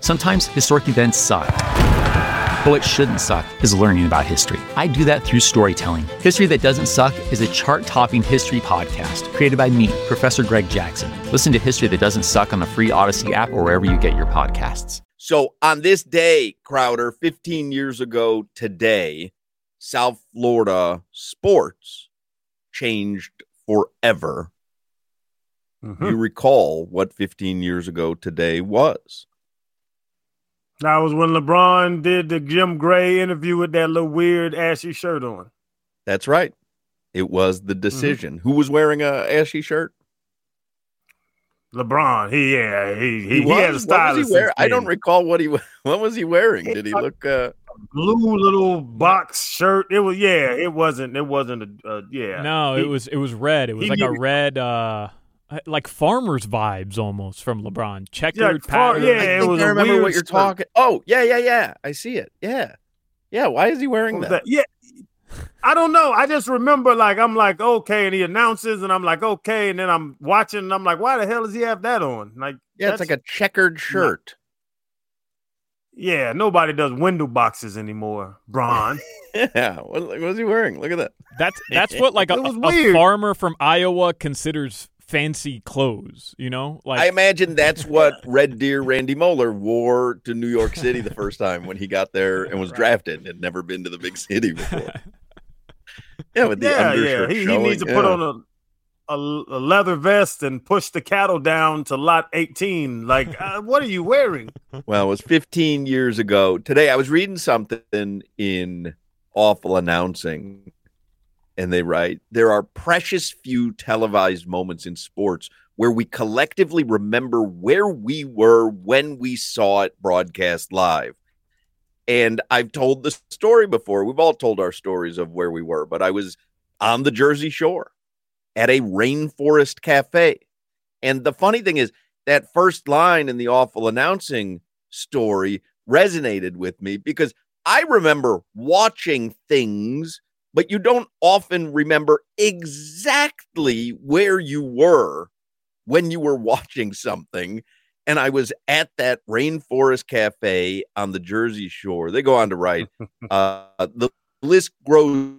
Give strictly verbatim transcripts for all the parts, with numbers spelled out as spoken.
Sometimes historic events suck. But what shouldn't suck is learning about history. I do that through storytelling. History That Doesn't Suck is a chart-topping history podcast created by me, Professor Greg Jackson. Listen to History That Doesn't Suck on the free Odyssey app or wherever you get your podcasts. So on this day, Crowder, fifteen years ago today, South Florida sports changed forever. Mm-hmm. You recall what fifteen years ago today was? That was when LeBron did the Jim Gray interview with that little weird ashy shirt on. That's right. It was the decision. Mm-hmm. Who was wearing a ashy shirt? LeBron. He yeah. He he, he, he had a stylist. I don't recall what he what was he wearing. Did he look uh... blue little box shirt? It was yeah. It wasn't. It wasn't a uh, yeah. No, he, it was it was red. It was like a red. Uh... Like farmers vibes almost from LeBron. Checkered yeah, pattern. Yeah, it I was. I remember what you're shirt. talking. Oh, yeah, yeah, yeah. I see it. Yeah, yeah. Why is he wearing that? that? Yeah, I don't know. I just remember like I'm like okay, and he announces, and I'm like okay, and then I'm watching, and I'm like, why the hell does he have that on? Like, yeah, it's like a checkered shirt. Yeah, nobody does window boxes anymore, Bron. Yeah, what, what was he wearing? Look at that. That's that's what like a, a farmer from Iowa considers fancy clothes, you know? Like I imagine that's what Red Deer Randy Moeller wore to New York City the first time when he got there and was right. drafted and had never been to the big city before. Yeah, with the yeah, undershirt yeah. He, showing. he needs to yeah. put on a, a a leather vest and push the cattle down to lot eighteen. Like, uh, what are you wearing? Well, it was fifteen years ago. Today I was reading something in Awful Announcing. And they write, there are precious few televised moments in sports where we collectively remember where we were when we saw it broadcast live. And I've told the story before. We've all told our stories of where we were. But I was on the Jersey Shore at a Rainforest Cafe. And the funny thing is that first line in the Awful Announcing story resonated with me because I remember watching things, but you don't often remember exactly where you were when you were watching something. And I was at that Rainforest Cafe on the Jersey Shore. They go on to write, uh, the list grows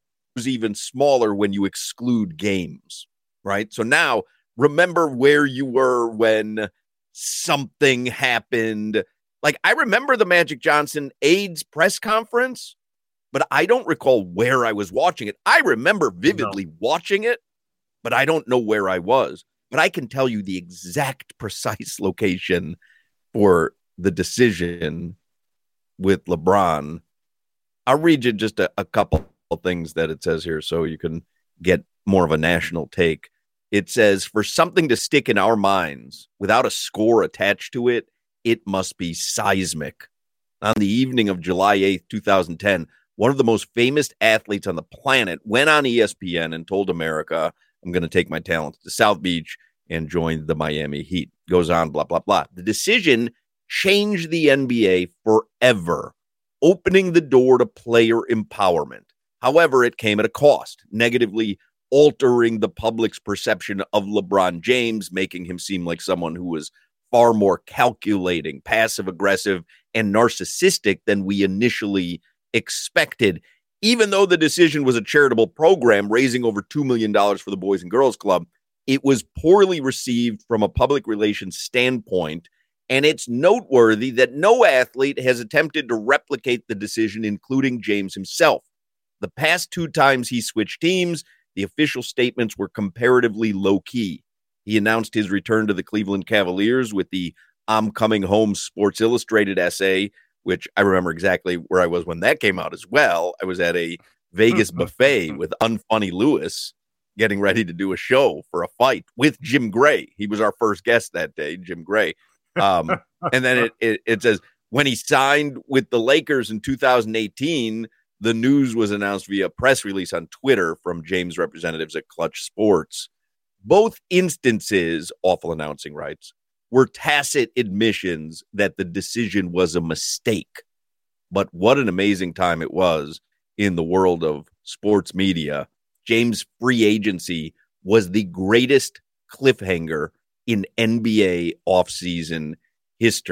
even smaller when you exclude games, right? So now remember where you were when something happened. Like I remember the Magic Johnson AIDS press conference, but I don't recall where I was watching it. I remember vividly no. watching it, but I don't know where I was. But I can tell you the exact precise location for the decision with LeBron. I'll read you just a, a couple of things that it says here so you can get more of a national take. It says, for something to stick in our minds without a score attached to it, it must be seismic. On the evening of July eighth, twenty ten, one of the most famous athletes on the planet went on E S P N and told America, I'm going to take my talents to South Beach and join the Miami Heat. Goes on, blah, blah, blah. The decision changed the N B A forever, opening the door to player empowerment. However, it came at a cost, negatively altering the public's perception of LeBron James, making him seem like someone who was far more calculating, passive-aggressive, and narcissistic than we initially expected. Even though the decision was a charitable program raising over two million dollars for the Boys and Girls Club, it was poorly received from a public relations standpoint, and it's noteworthy that no athlete has attempted to replicate the decision, including James himself. The past two times he switched teams, the official statements were comparatively low-key. He announced his return to the Cleveland Cavaliers with the I'm Coming Home Sports Illustrated essay, which I remember exactly where I was when that came out as well. I was at a Vegas buffet with Unfunny Lewis getting ready to do a show for a fight with Jim Gray. He was our first guest that day, Jim Gray. Um, and then it, it, it says, when he signed with the Lakers in two thousand eighteen, the news was announced via press release on Twitter from James representatives at Clutch Sports. Both instances, Awful Announcing writes, were tacit admissions that the decision was a mistake. But what an amazing time it was in the world of sports media. James' free agency was the greatest cliffhanger in N B A offseason history.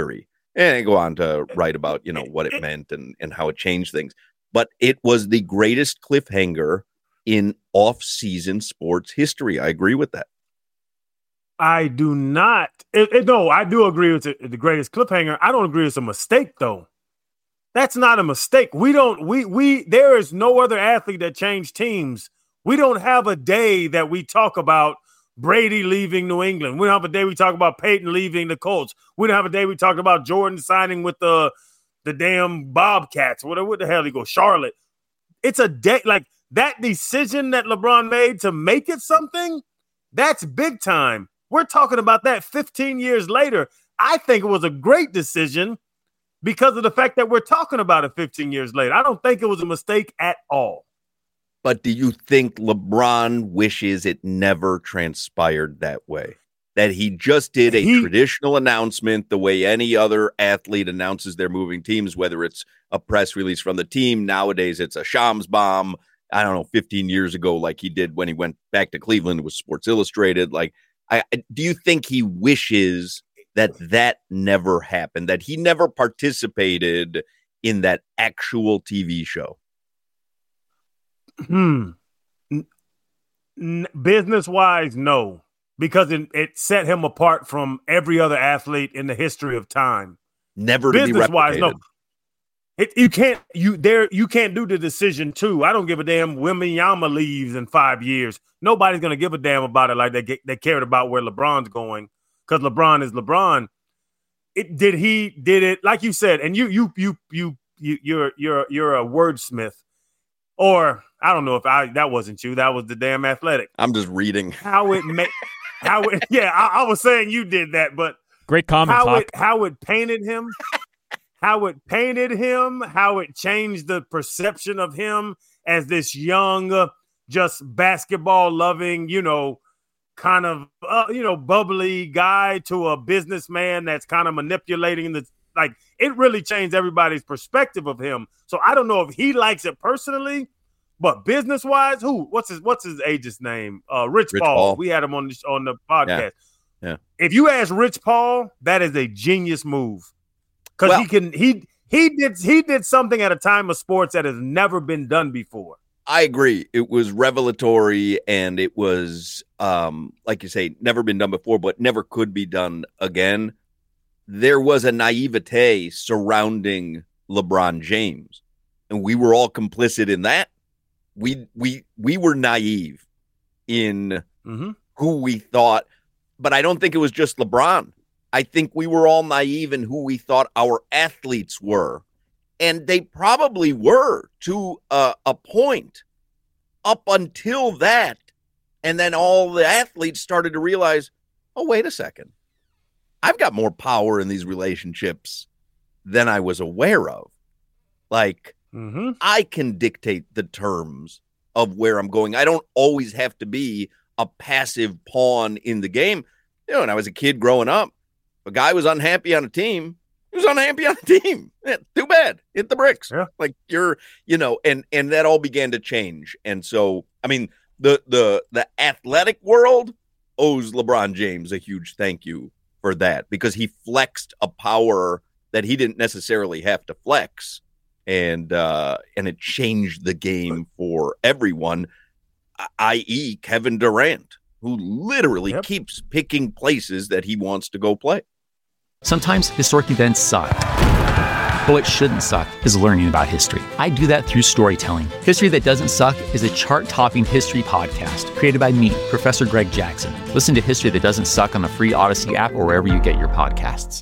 And I go on to write about, you know, what it meant and, and how it changed things. But it was the greatest cliffhanger in off-season sports history. I agree with that. I do not. It, it, no, I do agree with it, the greatest cliffhanger. I don't agree it's a mistake, though. That's not a mistake. We don't. We we. There is no other athlete that changed teams. We don't have a day that we talk about Brady leaving New England. We don't have a day we talk about Peyton leaving the Colts. We don't have a day we talk about Jordan signing with the the damn Bobcats. What what the hell he go Charlotte? It's a day like that decision that LeBron made to make it something. That's big time. We're talking about that fifteen years later. I think it was a great decision because of the fact that we're talking about it fifteen years later. I don't think it was a mistake at all. But do you think LeBron wishes it never transpired that way? That he just did a he, traditional announcement the way any other athlete announces they're moving teams, whether it's a press release from the team. Nowadays, it's a Shams bomb. I don't know, fifteen years ago, like he did when he went back to Cleveland with Sports Illustrated. Like, I, do you think he wishes that that never happened, that he never participated in that actual T V show? Hmm. N- business-wise, no, because it, it set him apart from every other athlete in the history of time. Never to be replicated. Business-wise, no. It, you can't you there you can't do the decision too. I don't give a damn. Wembanyama leaves in five years. Nobody's gonna give a damn about it like they get, they cared about where LeBron's going because LeBron is LeBron. It did he did it like you said, and you you you you you you're you're you're a wordsmith, or I don't know if I that wasn't you. That was the damn Athletic. I'm just reading how it made how it. Yeah, I, I was saying you did that, but great comment. How Talk. it how it painted him. How it painted him, how it changed the perception of him as this young, just basketball-loving, you know, kind of, uh, you know, bubbly guy to a businessman that's kind of manipulating the, like, it really changed everybody's perspective of him. So I don't know if he likes it personally, but business-wise, who? What's his What's his agent's name? Uh, Rich, Rich Paul. Paul. We had him on the, on the podcast. Yeah. yeah. If you ask Rich Paul, that is a genius move. Because well, he can he he did he did something at a time of sports that has never been done before. I agree. It was revelatory and it was um, like you say, never been done before, but never could be done again. There was a naivete surrounding LeBron James, and we were all complicit in that. We we we were naive in mm-hmm. who we thought, but I don't think it was just LeBron. I think we were all naive in who we thought our athletes were. And they probably were to uh, a point up until that. And then all the athletes started to realize, oh, wait a second. I've got more power in these relationships than I was aware of. Like, mm-hmm. I can dictate the terms of where I'm going. I don't always have to be a passive pawn in the game. You know, when I was a kid growing up, a guy was unhappy on a team. He was unhappy on a team. Yeah, too bad. Hit the bricks. Yeah. Like you're, you know, and and that all began to change. And so, I mean, the the the athletic world owes LeBron James a huge thank you for that because he flexed a power that he didn't necessarily have to flex, and uh, and it changed the game for everyone, that is, Kevin Durant, who literally yep. keeps picking places that he wants to go play. Sometimes historic events suck, but what shouldn't suck is learning about history. I do that through storytelling. History That Doesn't Suck is a chart-topping history podcast created by me, Professor Greg Jackson. Listen to History That Doesn't Suck on the free Odyssey app or wherever you get your podcasts.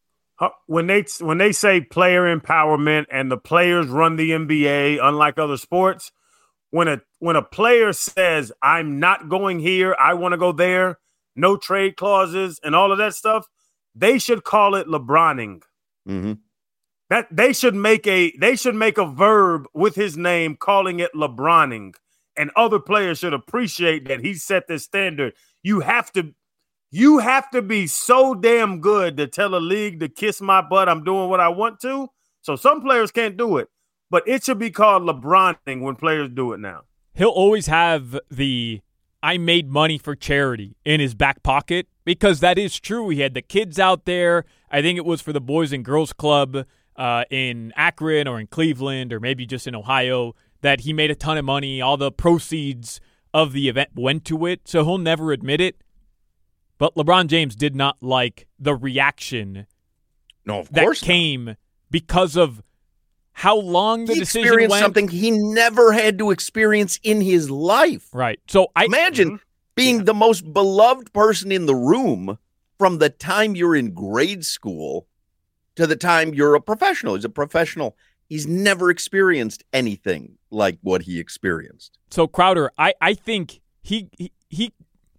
When they when they say player empowerment and the players run the N B A, unlike other sports, when a when a player says, I'm not going here, I want to go there, no trade clauses and all of that stuff, they should call it LeBroning. Mm-hmm. That they should make a they should make a verb with his name, calling it LeBroning, and other players should appreciate that he set this standard. You have to, you have to be so damn good to tell a league to kiss my butt. I'm doing what I want to. So some players can't do it, but it should be called LeBroning when players do it now. He'll always have the I made money for charity in his back pocket, because that is true. He had the kids out there. I think it was for the Boys and Girls Club uh, in Akron or in Cleveland or maybe just in Ohio that he made a ton of money. All the proceeds of the event went to it, so he'll never admit it. But LeBron James did not like the reaction no, of that course came not. because of how long the he decision experienced went. Something he never had to experience in his life. Right. So I imagine mm-hmm. being yeah. the most beloved person in the room from the time you're in grade school to the time you're a professional. He's a professional. He's never experienced anything like what he experienced. So Crowder, I, I think he, he he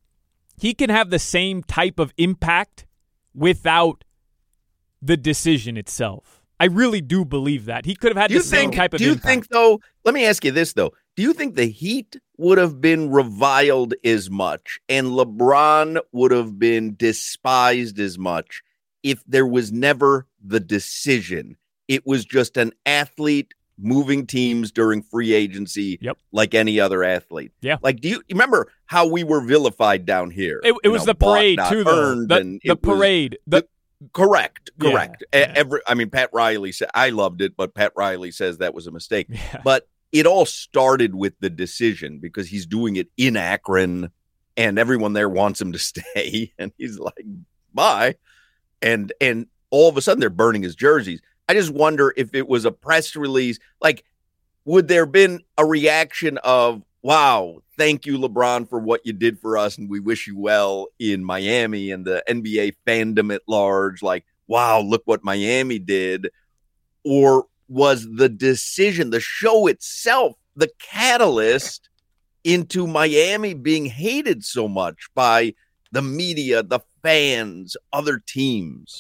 he can have the same type of impact without the decision itself. I really do believe that. He could have had do the same think, type of do you impact. think, though, let me ask you this, though. Do you think the Heat would have been reviled as much and LeBron would have been despised as much if there was never the decision? It was just an athlete moving teams during free agency yep. like any other athlete. Yeah. Like, do you remember how we were vilified down here? It, it was know, the parade, bought, too, though. earned, The, the parade. Was, the, correct, correct. Yeah, yeah. Every, I mean, Pat Riley said, I loved it, but Pat Riley says that was a mistake. Yeah. But it all started with the decision because he's doing it in Akron and everyone there wants him to stay. And he's like, bye. And, and all of a sudden they're burning his jerseys. I just wonder if it was a press release, like, would there have been a reaction of, wow, thank you, LeBron, for what you did for us, and we wish you well in Miami, and the N B A fandom at large, like, wow, look what Miami did? Or was the decision, the show itself, the catalyst into Miami being hated so much by the media, the fans, other teams?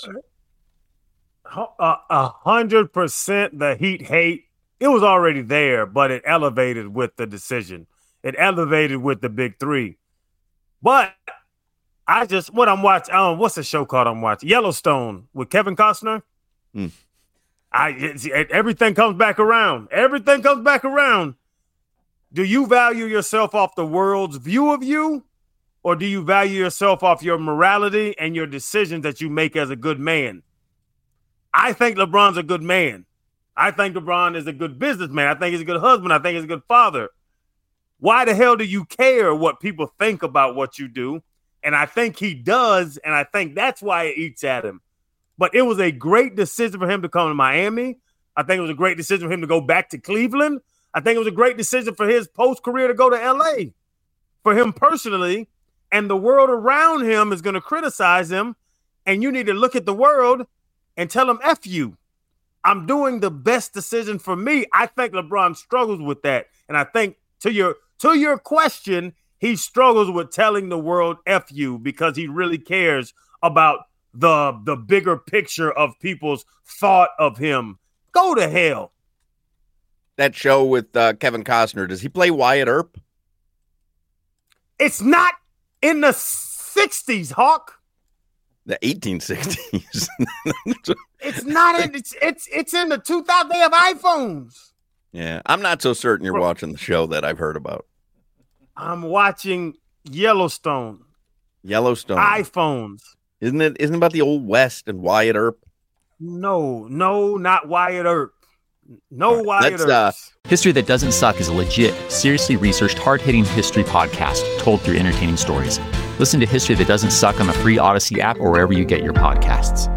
A hundred percent the Heat hate. It was already there, but it elevated with the decision. It elevated with the big three. But I just, what I'm watching, um, what's the show called I'm watching? Yellowstone with Kevin Costner. Hmm. I it, everything comes back around. Everything comes back around. Do you value yourself off the world's view of you? Or do you value yourself off your morality and your decisions that you make as a good man? I think LeBron's a good man. I think LeBron is a good businessman. I think he's a good husband. I think he's a good father. Why the hell do you care what people think about what you do? And I think he does, and I think that's why it eats at him. But it was a great decision for him to come to Miami. I think it was a great decision for him to go back to Cleveland. I think it was a great decision for his post-career to go to L A. For him personally, and the world around him is going to criticize him, and you need to look at the world and tell him, F you. I'm doing the best decision for me. I think LeBron struggles with that. And I think to your to your question, he struggles with telling the world F you because he really cares about the, the bigger picture of people's thought of him. Go to hell. That show with uh, Kevin Costner, does he play Wyatt Earp? It's not in the sixties, Hawk. The eighteen sixties. It's not in it's it's it's in the two thousand. They have iPhones. Yeah, I'm not so certain you're watching the show that I've heard about. I'm watching Yellowstone. Yellowstone. iPhones. Isn't it isn't it about the old West and Wyatt Earp? No, no, not Wyatt Earp. No right, Wyatt Earp. Uh, History That Doesn't Suck is a legit, seriously researched, hard-hitting history podcast told through entertaining stories. Listen to History That Doesn't Suck on the free Odyssey app or wherever you get your podcasts.